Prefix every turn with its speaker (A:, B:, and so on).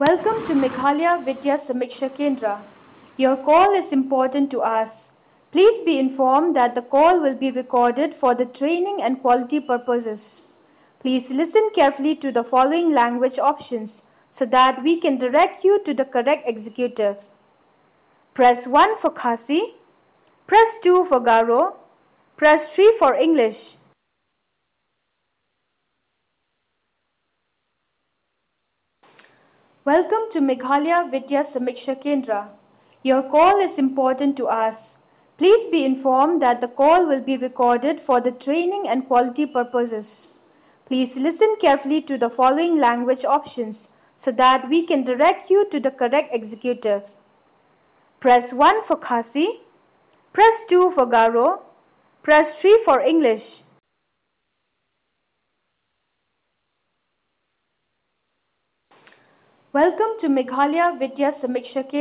A: Welcome to Meghalaya Vidya Samiksha Kendra. Your call is important to us. Please be informed that the call will be recorded for the training and quality purposes. Please listen carefully to the following language options so that we can direct you to the correct executive. Press 1 for Khasi, press 2 for Garo, press 3 for English. Welcome to Meghalaya Vidya Samiksha Kendra. Your call is important to us. Please be informed that the call will be recorded for the training and quality purposes. Please listen carefully to the following language options so that we can direct you to the correct executive. Press 1 for Khasi, press 2 for Garo, press 3 for English. Welcome to Meghalaya Vidya Samiksha Kendra.